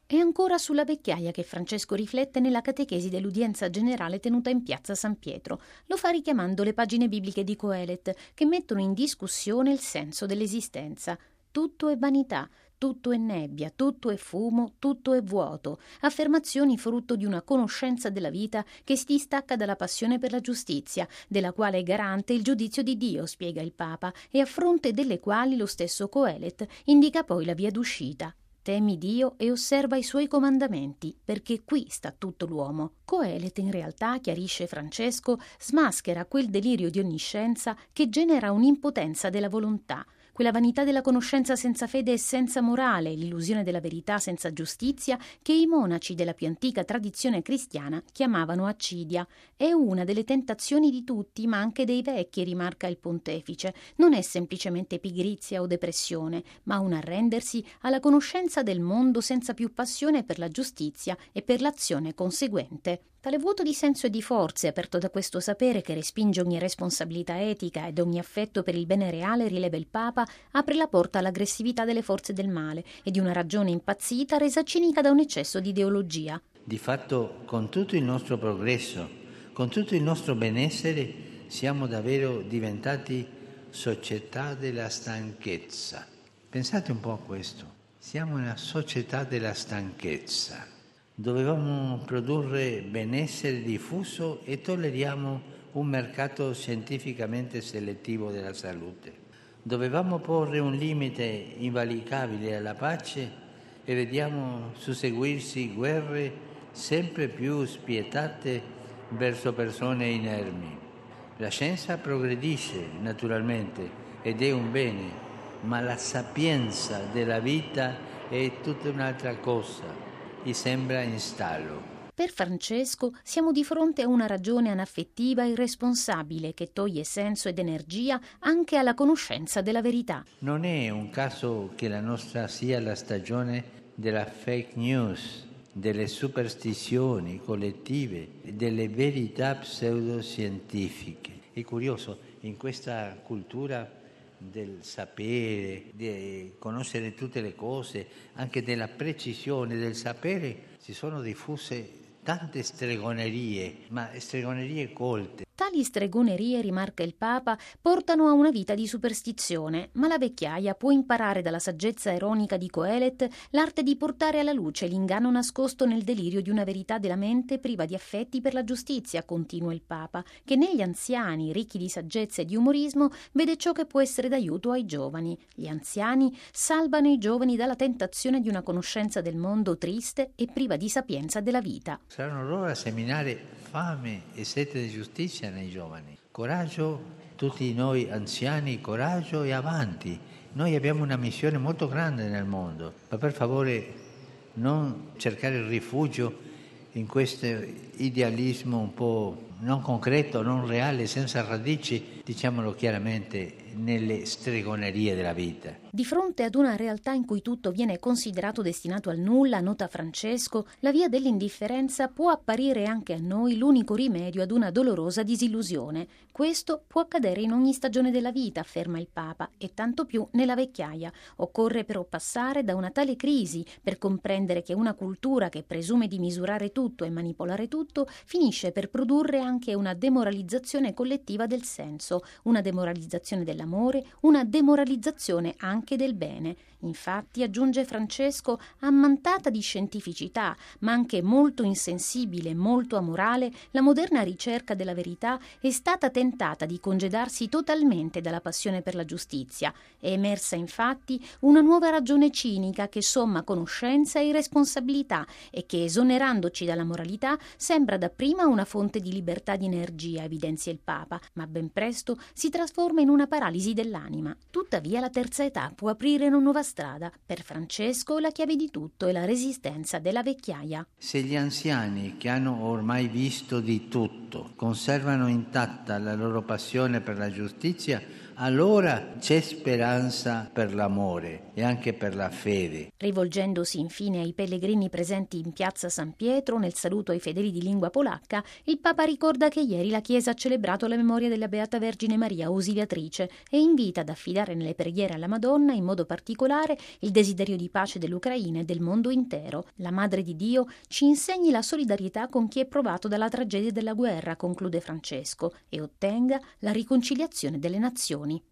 È ancora sulla vecchiaia che Francesco riflette nella catechesi dell'udienza generale tenuta in piazza San Pietro. Lo fa richiamando le pagine bibliche di Coelet, che mettono in discussione il senso dell'esistenza. Tutto è vanità, tutto è nebbia, tutto è fumo, tutto è vuoto. Affermazioni frutto di una conoscenza della vita che si distacca dalla passione per la giustizia, della quale è garante il giudizio di Dio, spiega il Papa, e a fronte delle quali lo stesso Coelet indica poi la via d'uscita. Temi Dio e osserva i suoi comandamenti, perché qui sta tutto l'uomo. Coelet, in realtà, chiarisce Francesco, smaschera quel delirio di onniscienza che genera un'impotenza della volontà, quella vanità della conoscenza senza fede e senza morale, l'illusione della verità senza giustizia che i monaci della più antica tradizione cristiana chiamavano accidia. È una delle tentazioni di tutti, ma anche dei vecchi, rimarca il pontefice. Non è semplicemente pigrizia o depressione, ma un arrendersi alla conoscenza del mondo senza più passione per la giustizia e per l'azione conseguente. Tale vuoto di senso e di forze, aperto da questo sapere che respinge ogni responsabilità etica ed ogni affetto per il bene reale, rileva il Papa, apre la porta all'aggressività delle forze del male e di una ragione impazzita resa cinica da un eccesso di ideologia. Di fatto, con tutto il nostro progresso, con tutto il nostro benessere, siamo davvero diventati società della stanchezza. Pensate un po' a questo. Siamo una società della stanchezza. Dovevamo produrre benessere diffuso e tolleriamo un mercato scientificamente selettivo della salute. Dovevamo porre un limite invalicabile alla pace e vediamo susseguirsi guerre sempre più spietate verso persone inermi. La scienza progredisce naturalmente ed è un bene, ma la sapienza della vita è tutta un'altra cosa. Gli sembra in stallo. Per Francesco siamo di fronte a una ragione anaffettiva e irresponsabile che toglie senso ed energia anche alla conoscenza della verità. Non è un caso che la nostra sia la stagione della fake news, delle superstizioni collettive, delle verità pseudoscientifiche. È curioso, in questa cultura del sapere, di conoscere tutte le cose, anche della precisione del sapere, si sono diffuse tante stregonerie, ma stregonerie colte. Tali stregonerie, rimarca il Papa, portano a una vita di superstizione, ma la vecchiaia può imparare dalla saggezza ironica di Coelet l'arte di portare alla luce l'inganno nascosto nel delirio di una verità della mente priva di affetti per la giustizia, continua il Papa, che negli anziani, ricchi di saggezza e di umorismo, vede ciò che può essere d'aiuto ai giovani. Gli anziani salvano i giovani dalla tentazione di una conoscenza del mondo triste e priva di sapienza della vita. Saranno loro a seminare fame e sete di giustizia nei giovani. Coraggio, tutti noi anziani, coraggio e avanti. Noi abbiamo una missione molto grande nel mondo, ma per favore non cercare il rifugio in questo idealismo un po' non concreto, non reale, senza radici, diciamolo chiaramente, nelle stregonerie della vita. Di fronte ad una realtà in cui tutto viene considerato destinato al nulla, nota Francesco, la via dell'indifferenza può apparire anche a noi l'unico rimedio ad una dolorosa disillusione. Questo può accadere in ogni stagione della vita, afferma il Papa, e tanto più nella vecchiaia. Occorre però passare da una tale crisi per comprendere che una cultura che presume di misurare tutto e manipolare tutto finisce per produrre anche una demoralizzazione collettiva del senso, una demoralizzazione dell'amore, una demoralizzazione anche del bene. Infatti, aggiunge Francesco, ammantata di scientificità, ma anche molto insensibile, molto amorale, la moderna ricerca della verità è stata tentata di congedarsi totalmente dalla passione per la giustizia. È emersa infatti una nuova ragione cinica che somma conoscenza e responsabilità e che, esonerandoci dalla moralità, sembra dapprima una fonte di libertà di energia, evidenzia il Papa, ma ben presto si trasforma in una paralisi dell'anima. Tuttavia la terza età può aprire una nuova strada. Per Francesco la chiave di tutto è la resistenza della vecchiaia. Se gli anziani, che hanno ormai visto di tutto, conservano intatta la loro passione per la giustizia, allora c'è speranza per l'amore e anche per la fede. Rivolgendosi infine ai pellegrini presenti in piazza San Pietro nel saluto ai fedeli di lingua polacca, il Papa ricorda che ieri la Chiesa ha celebrato la memoria della Beata Vergine Maria Ausiliatrice e invita ad affidare nelle preghiere alla Madonna, in modo particolare, il desiderio di pace dell'Ucraina e del mondo intero. La Madre di Dio ci insegni la solidarietà con chi è provato dalla tragedia della guerra, conclude Francesco, e ottenga la riconciliazione delle nazioni.